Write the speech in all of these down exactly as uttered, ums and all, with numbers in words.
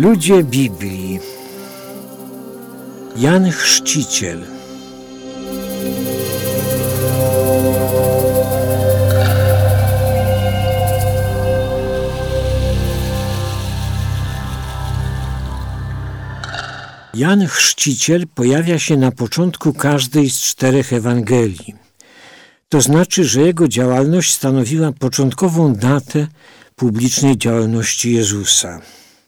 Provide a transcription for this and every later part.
Ludzie Biblii. Jan Chrzciciel. Jan Chrzciciel pojawia się na początku każdej z czterech Ewangelii. To znaczy, że jego działalność stanowiła początkową datę publicznej działalności Jezusa.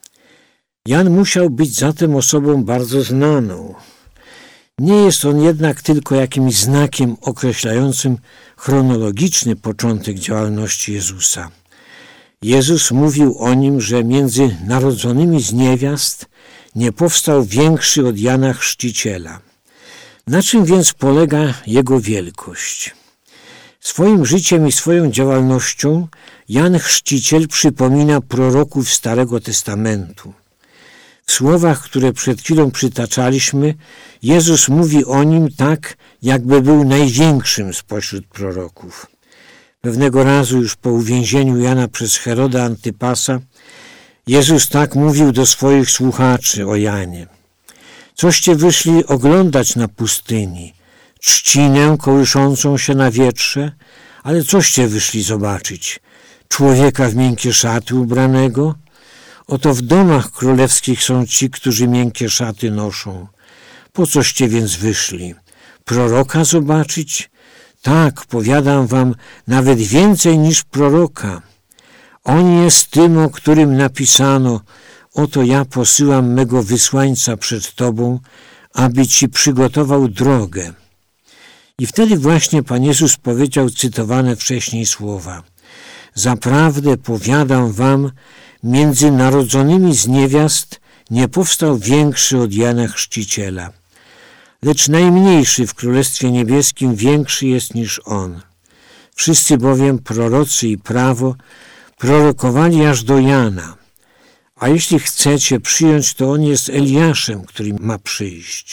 Jan musiał być zatem osobą bardzo znaną. Nie jest on jednak tylko jakimś znakiem określającym chronologiczny początek działalności Jezusa. Jezus mówił o nim, że między narodzonymi z niewiast nie powstał większy od Jana Chrzciciela. Na czym więc polega jego wielkość? Swoim życiem i swoją działalnością Jan Chrzciciel przypomina proroków Starego Testamentu. W słowach, które przed chwilą przytaczaliśmy, Jezus mówi o nim tak, jakby był największym spośród proroków. Pewnego razu już po uwięzieniu Jana przez Heroda Antypasa, Jezus tak mówił do swoich słuchaczy o Janie. Coście wyszli oglądać na pustyni? Trzcinę kołyszącą się na wietrze? Ale coście wyszli zobaczyć? Człowieka w miękkie szaty ubranego? Oto w domach królewskich są ci, którzy miękkie szaty noszą. Po coście więc wyszli? Proroka zobaczyć? Tak, powiadam wam, nawet więcej niż proroka. On jest tym, o którym napisano: oto ja posyłam mego wysłańca przed tobą, aby ci przygotował drogę. I wtedy właśnie Pan Jezus powiedział cytowane wcześniej słowa: zaprawdę powiadam wam, między narodzonymi z niewiast nie powstał większy od Jana Chrzciciela. Lecz najmniejszy w Królestwie Niebieskim większy jest niż on. Wszyscy bowiem prorocy i prawo prorokowali aż do Jana. A jeśli chcecie przyjąć, to on jest Eliaszem, który ma przyjść.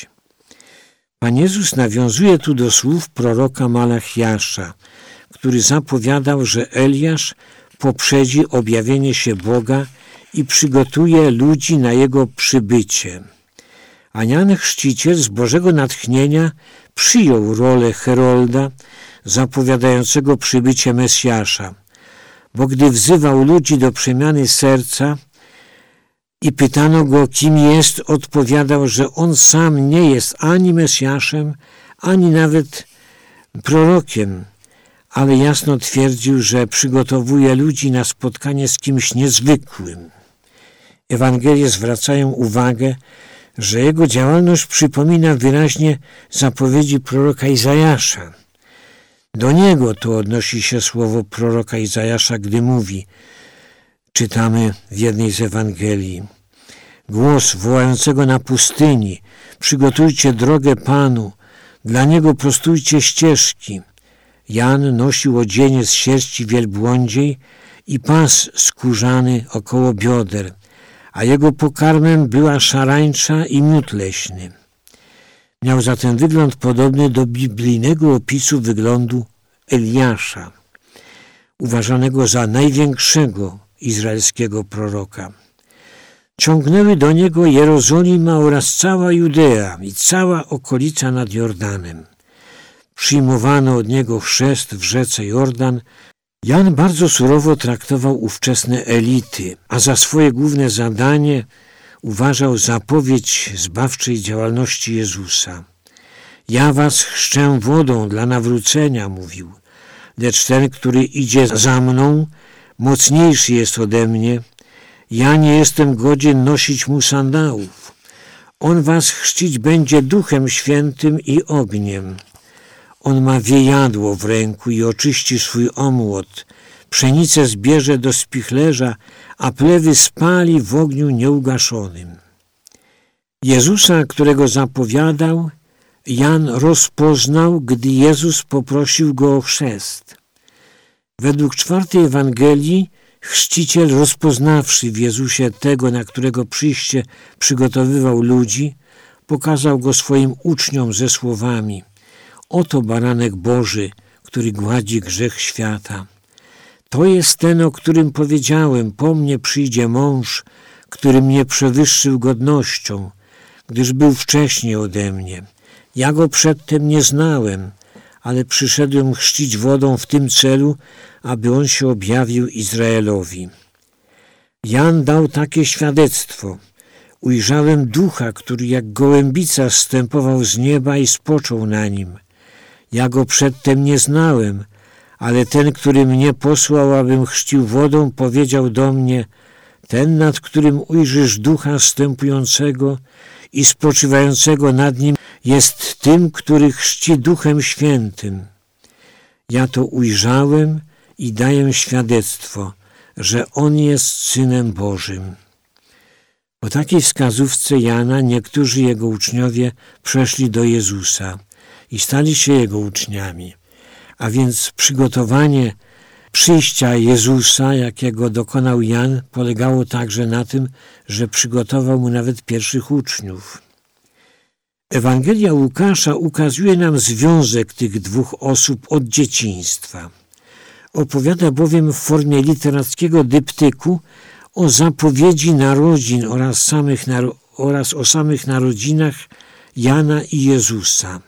Pan Jezus nawiązuje tu do słów proroka Malachiasza, który zapowiadał, że Eliasz poprzedzi objawienie się Boga i przygotuje ludzi na jego przybycie. A Jan Chrzciciel z Bożego natchnienia przyjął rolę herolda zapowiadającego przybycie Mesjasza, bo gdy wzywał ludzi do przemiany serca i pytano go, kim jest, odpowiadał, że on sam nie jest ani Mesjaszem, ani nawet prorokiem, ale jasno twierdził, że przygotowuje ludzi na spotkanie z kimś niezwykłym. Ewangelie zwracają uwagę, że jego działalność przypomina wyraźnie zapowiedzi proroka Izajasza. Do niego to odnosi się słowo proroka Izajasza, gdy mówi, czytamy w jednej z Ewangelii: głos wołającego na pustyni, przygotujcie drogę Panu, dla Niego prostujcie ścieżki. Jan nosił odzienie z sierści wielbłądziej i pas skórzany około bioder, a jego pokarmem była szarańcza i miód leśny. Miał zatem wygląd podobny do biblijnego opisu wyglądu Eliasza, uważanego za największego izraelskiego proroka. Ciągnęły do niego Jerozolima oraz cała Judea i cała okolica nad Jordanem. Przyjmowano od niego chrzest w rzece Jordan. Jan bardzo surowo traktował ówczesne elity, a za swoje główne zadanie uważał zapowiedź zbawczej działalności Jezusa. Ja was chrzczę wodą dla nawrócenia, mówił, lecz ten, który idzie za mną, mocniejszy jest ode mnie. Ja nie jestem godzien nosić mu sandałów. On was chrzcić będzie Duchem Świętym i ogniem. On ma wiejadło w ręku i oczyści swój omłot. Pszenicę zbierze do spichlerza, a plewy spali w ogniu nieugaszonym. Jezusa, którego zapowiadał, Jan rozpoznał, gdy Jezus poprosił go o chrzest. Według czwartej Ewangelii Chrzciciel, rozpoznawszy w Jezusie tego, na którego przyjście przygotowywał ludzi, pokazał go swoim uczniom ze słowami: oto baranek Boży, który gładzi grzech świata. To jest ten, o którym powiedziałem: po mnie przyjdzie mąż, który mnie przewyższył godnością, gdyż był wcześniej ode mnie. Ja go przedtem nie znałem, ale przyszedłem chrzcić wodą w tym celu, aby on się objawił Izraelowi. Jan dał takie świadectwo. Ujrzałem ducha, który jak gołębica zstępował z nieba i spoczął na nim. Ja go przedtem nie znałem, ale ten, który mnie posłał, abym chrzcił wodą, powiedział do mnie: ten, nad którym ujrzysz ducha zstępującego i spoczywającego nad nim, jest tym, który chrzci Duchem Świętym. Ja to ujrzałem i daję świadectwo, że on jest Synem Bożym. Po takiej wskazówce Jana niektórzy jego uczniowie przeszli do Jezusa i stali się jego uczniami. A więc przygotowanie przyjścia Jezusa, jakiego dokonał Jan, polegało także na tym, że przygotował mu nawet pierwszych uczniów. Ewangelia Łukasza ukazuje nam związek tych dwóch osób od dzieciństwa. Opowiada bowiem w formie literackiego dyptyku o zapowiedzi narodzin oraz, samych, oraz o samych narodzinach Jana i Jezusa.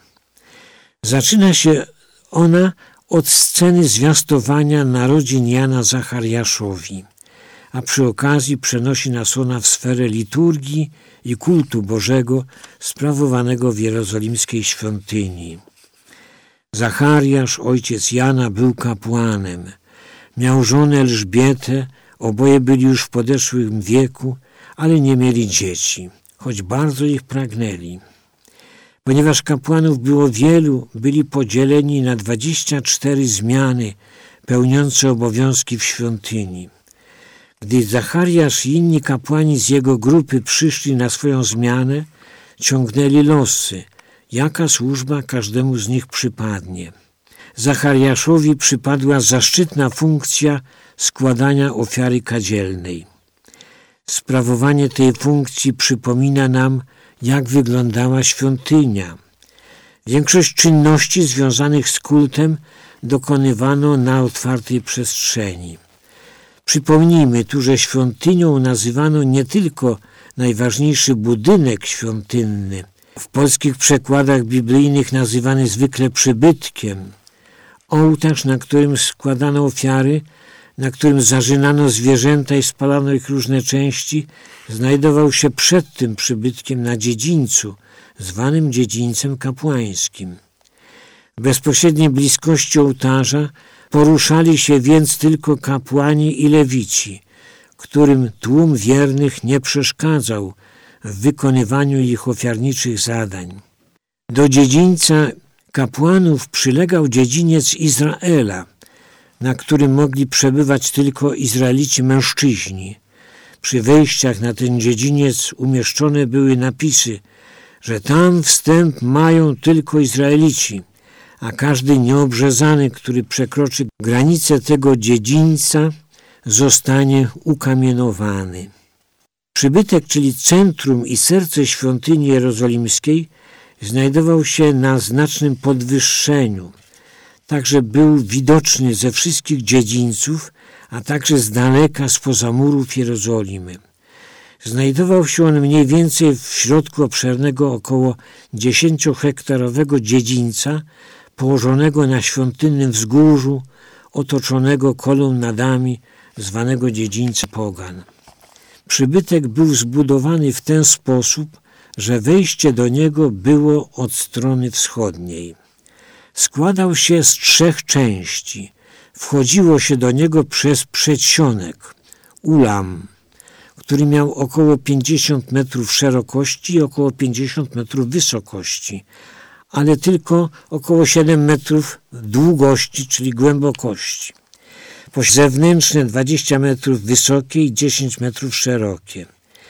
Zaczyna się ona od sceny zwiastowania narodzin Jana Zachariaszowi, a przy okazji przenosi nas ona w sferę liturgii i kultu Bożego sprawowanego w jerozolimskiej świątyni. Zachariasz, ojciec Jana, był kapłanem. Miał żonę Elżbietę, oboje byli już w podeszłym wieku, ale nie mieli dzieci, choć bardzo ich pragnęli. Ponieważ kapłanów było wielu, byli podzieleni na dwadzieścia cztery zmiany pełniące obowiązki w świątyni. Gdy Zachariasz i inni kapłani z jego grupy przyszli na swoją zmianę, ciągnęli losy, jaka służba każdemu z nich przypadnie. Zachariaszowi przypadła zaszczytna funkcja składania ofiary kadzielnej. Sprawowanie tej funkcji przypomina nam, jak wyglądała świątynia. Większość czynności związanych z kultem dokonywano na otwartej przestrzeni. Przypomnijmy tu, że świątynią nazywano nie tylko najważniejszy budynek świątynny, w polskich przekładach biblijnych nazywany zwykle przybytkiem, ołtarz, na którym składano ofiary, na którym zarzynano zwierzęta i spalano ich różne części, znajdował się przed tym przybytkiem na dziedzińcu, zwanym dziedzińcem kapłańskim. W bezpośredniej bliskości ołtarza poruszali się więc tylko kapłani i lewici, którym tłum wiernych nie przeszkadzał w wykonywaniu ich ofiarniczych zadań. Do dziedzińca kapłanów przylegał dziedziniec Izraela, na którym mogli przebywać tylko Izraelici mężczyźni. Przy wejściach na ten dziedziniec umieszczone były napisy, że tam wstęp mają tylko Izraelici, a każdy nieobrzezany, który przekroczy granicę tego dziedzińca, zostanie ukamienowany. Przybytek, czyli centrum i serce świątyni jerozolimskiej, znajdował się na znacznym podwyższeniu. Także był widoczny ze wszystkich dziedzińców, a także z daleka spoza murów Jerozolimy. Znajdował się on mniej więcej w środku obszernego około dziesięciohektarowego dziedzińca położonego na świątynnym wzgórzu, otoczonego kolumnadami, zwanego dziedzińca pogan. Przybytek był zbudowany w ten sposób, że wejście do niego było od strony wschodniej. Składał się z trzech części. Wchodziło się do niego przez przedsionek, ulam, który miał około pięćdziesiąt metrów szerokości i około pięćdziesiąt metrów wysokości, ale tylko około siedem metrów długości, czyli głębokości. Zewnętrzne dwadzieścia metrów wysokie i dziesięć metrów szerokie.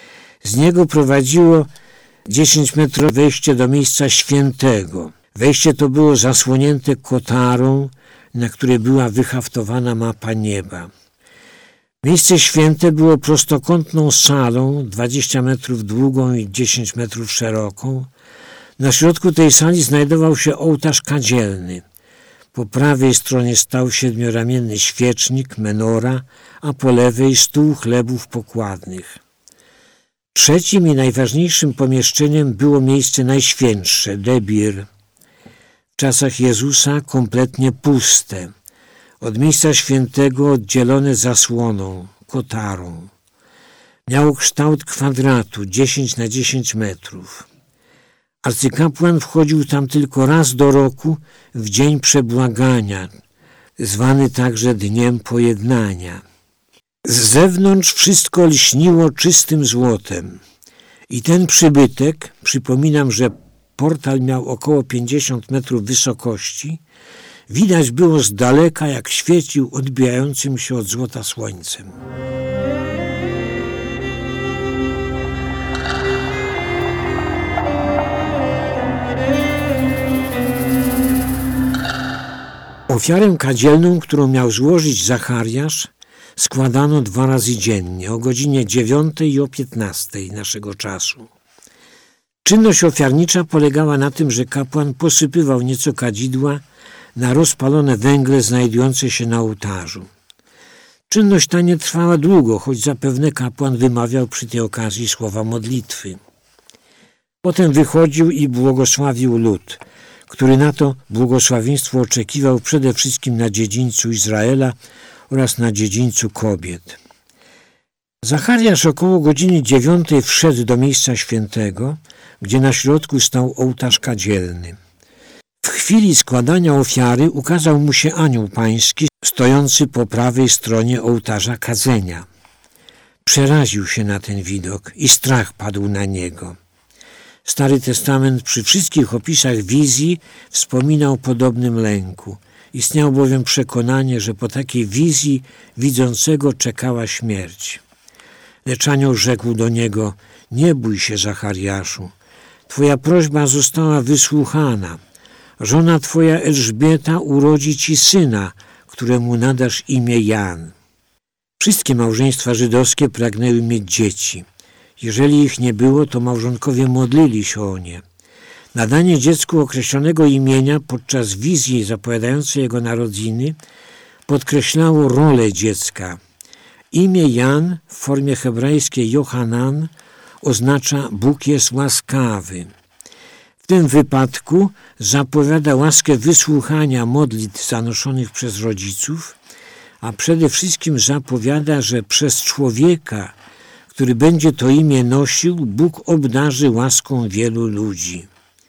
Z niego prowadziło dziesięć metrów wejście do miejsca świętego. Wejście to było zasłonięte kotarą, na której była wyhaftowana mapa nieba. Miejsce święte było prostokątną salą, dwadzieścia metrów długą i dziesięć metrów szeroką. Na środku tej sali znajdował się ołtarz kadzielny. Po prawej stronie stał siedmioramienny świecznik, menora, a po lewej stół chlebów pokładnych. Trzecim i najważniejszym pomieszczeniem było miejsce najświętsze, debir. W czasach Jezusa kompletnie puste, od miejsca świętego oddzielone zasłoną, kotarą. Miało kształt kwadratu, dziesięć na dziesięć metrów. Arcykapłan wchodził tam tylko raz do roku, w dzień przebłagania, zwany także Dniem Pojednania. Z zewnątrz wszystko lśniło czystym złotem. I ten przybytek, przypominam, że portal miał około pięćdziesiąt metrów wysokości, widać było z daleka, jak świecił odbijającym się od złota słońcem. Ofiarę kadzielną, którą miał złożyć Zachariasz, składano dwa razy dziennie, o godzinie dziewiątej i o piętnastej naszego czasu. Czynność ofiarnicza polegała na tym, że kapłan posypywał nieco kadzidła na rozpalone węgle znajdujące się na ołtarzu. Czynność ta nie trwała długo, choć zapewne kapłan wymawiał przy tej okazji słowa modlitwy. Potem wychodził i błogosławił lud, który na to błogosławieństwo oczekiwał przede wszystkim na dziedzińcu Izraela oraz na dziedzińcu kobiet. Zachariasz około godziny dziewiątej wszedł do miejsca świętego, gdzie na środku stał ołtarz kadzielny. W chwili składania ofiary ukazał mu się anioł pański, stojący po prawej stronie ołtarza kadzenia. Przeraził się na ten widok i strach padł na niego. Stary Testament przy wszystkich opisach wizji wspomina o podobnym lęku. Istniało bowiem przekonanie, że po takiej wizji widzącego czekała śmierć. Lecz anioł rzekł do niego: nie bój się, Zachariaszu, twoja prośba została wysłuchana. Żona twoja Elżbieta urodzi ci syna, któremu nadasz imię Jan. Wszystkie małżeństwa żydowskie pragnęły mieć dzieci. Jeżeli ich nie było, to małżonkowie modlili się o nie. Nadanie dziecku określonego imienia podczas wizji zapowiadającej jego narodziny podkreślało rolę dziecka. Imię Jan w formie hebrajskiej Johanan oznacza Bóg jest łaskawy. W tym wypadku zapowiada łaskę wysłuchania modlitw zanoszonych przez rodziców, a przede wszystkim zapowiada, że przez człowieka, który będzie to imię nosił, Bóg obdarzy łaską wielu ludzi.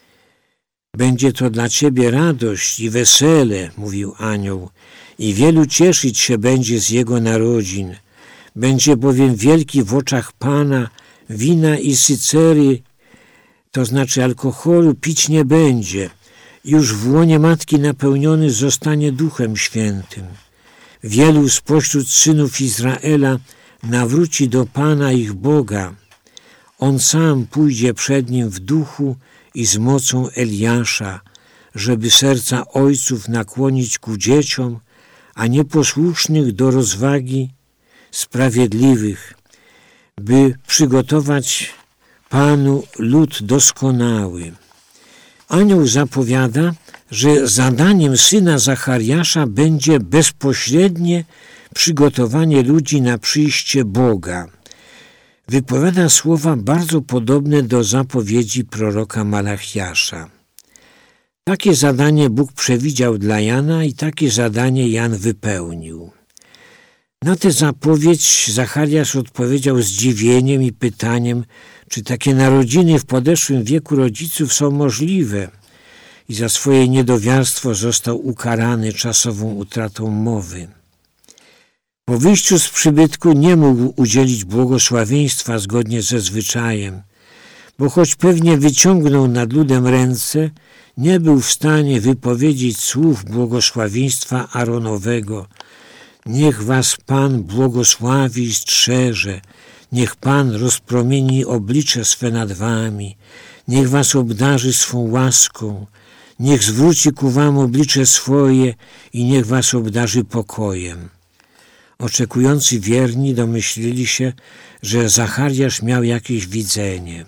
Będzie to dla ciebie radość i wesele, mówił anioł, i wielu cieszyć się będzie z jego narodzin. Będzie bowiem wielki w oczach Pana, wina i sycery, to znaczy alkoholu, pić nie będzie. Już w łonie matki napełniony zostanie Duchem Świętym. Wielu spośród synów Izraela nawróci do Pana ich Boga. On sam pójdzie przed nim w duchu i z mocą Eliasza, żeby serca ojców nakłonić ku dzieciom, a nieposłusznych do rozwagi sprawiedliwych, by przygotować Panu lud doskonały. Anioł zapowiada, że zadaniem syna Zachariasza będzie bezpośrednie przygotowanie ludzi na przyjście Boga. Wypowiada słowa bardzo podobne do zapowiedzi proroka Malachiasza. Takie zadanie Bóg przewidział dla Jana i takie zadanie Jan wypełnił. Na tę zapowiedź Zachariasz odpowiedział zdziwieniem i pytaniem, czy takie narodziny w podeszłym wieku rodziców są możliwe, i za swoje niedowiarstwo został ukarany czasową utratą mowy. Po wyjściu z przybytku nie mógł udzielić błogosławieństwa zgodnie ze zwyczajem, bo choć pewnie wyciągnął nad ludem ręce, nie był w stanie wypowiedzieć słów błogosławieństwa Aaronowego: niech was Pan błogosławi i strzeże, niech Pan rozpromieni oblicze swe nad wami, niech was obdarzy swą łaską, niech zwróci ku wam oblicze swoje i niech was obdarzy pokojem. Oczekujący wierni domyślili się, że Zachariasz miał jakieś widzenie.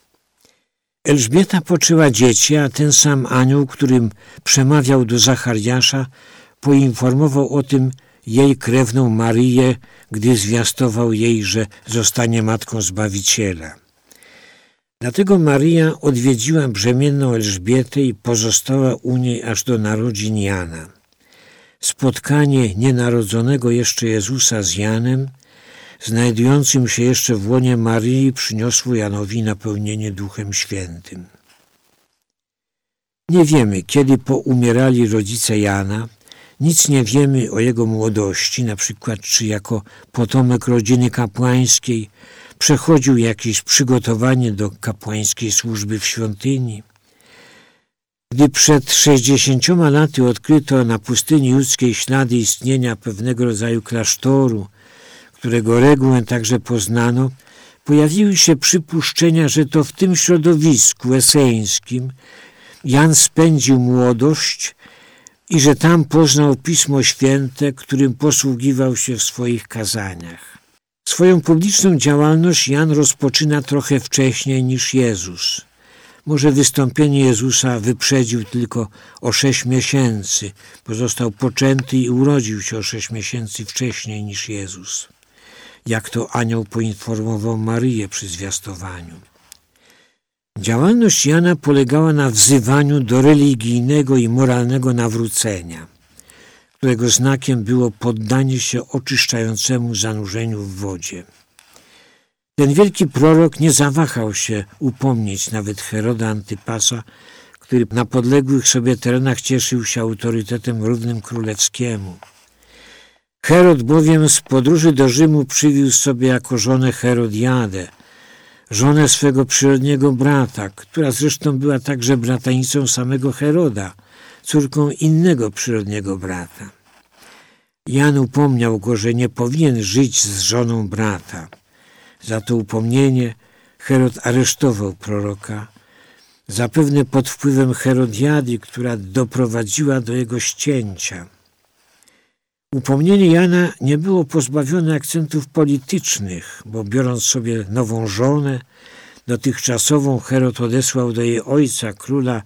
Elżbieta poczęła dzieci, a ten sam anioł, którym przemawiał do Zachariasza, poinformował o tym jej krewną Maryję, gdy zwiastował jej, że zostanie matką Zbawiciela. Dlatego Maryja odwiedziła brzemienną Elżbietę i pozostała u niej aż do narodzin Jana. Spotkanie nienarodzonego jeszcze Jezusa z Janem, znajdującym się jeszcze w łonie Maryi, przyniosło Janowi napełnienie Duchem Świętym. Nie wiemy, kiedy poumierali rodzice Jana, nic nie wiemy o jego młodości, na przykład czy jako potomek rodziny kapłańskiej przechodził jakieś przygotowanie do kapłańskiej służby w świątyni. Gdy przed sześćdziesięcioma laty odkryto na pustyni judzkiej ślady istnienia pewnego rodzaju klasztoru, którego regułę także poznano, pojawiły się przypuszczenia, że to w tym środowisku eseńskim Jan spędził młodość i że tam poznał Pismo Święte, którym posługiwał się w swoich kazaniach. Swoją publiczną działalność Jan rozpoczyna trochę wcześniej niż Jezus. Może wystąpienie Jezusa wyprzedził tylko o sześć miesięcy, bo został poczęty i urodził się o sześć miesięcy wcześniej niż Jezus, jak to anioł poinformował Maryję przy zwiastowaniu. Działalność Jana polegała na wzywaniu do religijnego i moralnego nawrócenia, którego znakiem było poddanie się oczyszczającemu zanurzeniu w wodzie. Ten wielki prorok nie zawahał się upomnieć nawet Heroda Antypasa, który na podległych sobie terenach cieszył się autorytetem równym królewskiemu. Herod bowiem z podróży do Rzymu przywiózł sobie jako żonę Herodiadę, żonę swego przyrodniego brata, która zresztą była także bratanicą samego Heroda, córką innego przyrodniego brata. Jan upomniał go, że nie powinien żyć z żoną brata. Za to upomnienie Herod aresztował proroka, zapewne pod wpływem Herodiady, która doprowadziła do jego ścięcia. Upomnienie Jana nie było pozbawione akcentów politycznych, bo biorąc sobie nową żonę, dotychczasową Herod odesłał do jej ojca, króla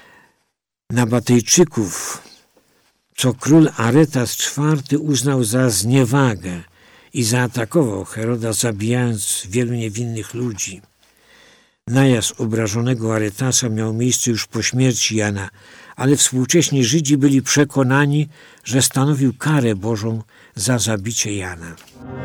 Nabatejczyków, co król Aretas czwarty uznał za zniewagę i zaatakował Heroda, zabijając wielu niewinnych ludzi. Najazd obrażonego Aretasa miał miejsce już po śmierci Jana, ale współcześni Żydzi byli przekonani, że stanowił karę Bożą za zabicie Jana.